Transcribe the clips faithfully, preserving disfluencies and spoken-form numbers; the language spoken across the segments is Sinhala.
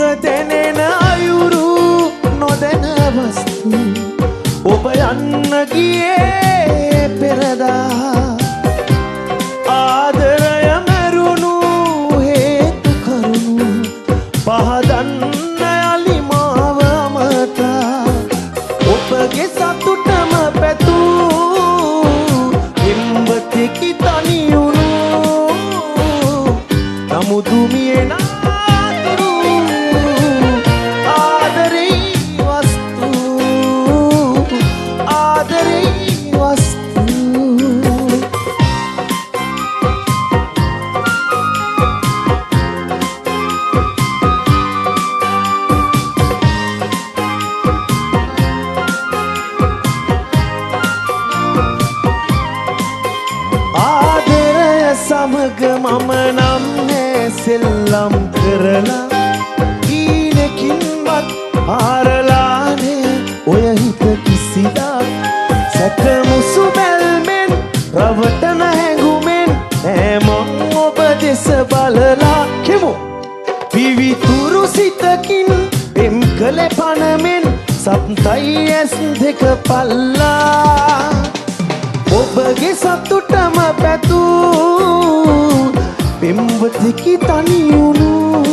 දැනෙන අයුරු නොදැන වස්තු ඔබ යන්න ගියේ පෙරදා ආදරය මරුණු හේතු කරුණු පහදන්න යලි මාව අමතා ඔබගේ සතුටම පැතූ හිම්බතෙකි තනියුණු නමුදු මියේ නාතුරු ආදරේ වස්තු ආදරේ වස්තු ආදරය සමග මම නම් සෙල්ලම් කරලා ඊනකින්වත් ආරලානේ ඔය හිත කිසිදා සැකමුසු බැල්මෙන් රවටන හැඟුමෙන් නෑ මං ඔබ දෙස බලලා කෙමු පිවිතුරු සිතකින් එම් කළේ පනමෙන් සත්තයි ඇස් දෙක පල්ලා ඔබගේ සතුටම පැතූ පෙම්වතෙකි තනියුණු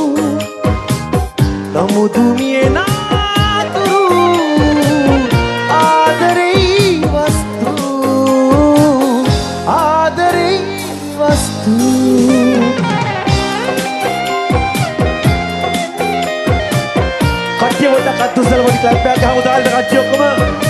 නමුදු මියේ නාතුරු ආදරේ වස්තු ආදරේ වස්තු කට්ටිය වඩ කට්ටුසල වඩ ක්ලබ් එකක් ගහමු දාන්න කට්ටිය ඔක්කොම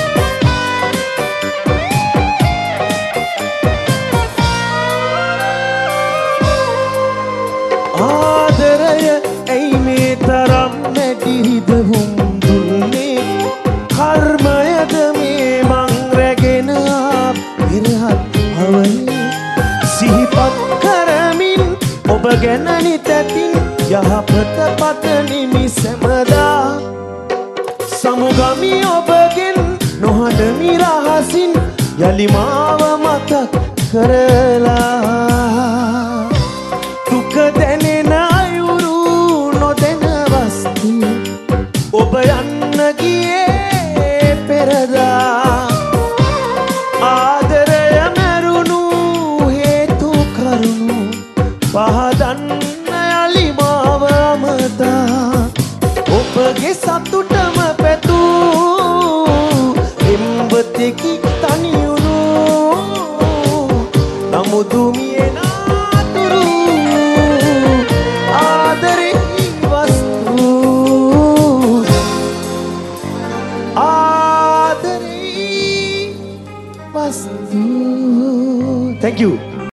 ආදරය ඇයි මේ තරම් නැටිහිදහුම් දුන්නේ කර්මයද මේ මං රැගෙන පෙරහත් අවනේ සිහිපත් කරමින් ඔබ ගැන නිතැතින් යහපත පතනිමි සැමදා සමුගමි ඔබගෙන් නොහඬමි රහසින් යලි මාව මතක් කරලා දුක දැනෙන අයුරු නොදැන වස්තු ඔබ යන්න ගියේ පෙරදා ආදරය මරුණු හේතු කරුණු පහදන්න යලි මාව අමතා ඔබගේ සතුටම පැතූ එම්බතෙකි තනියුණු නමුදු මියේ නාතුරු ආදරේ වස්තු ආදරේ වස්තු Thank you.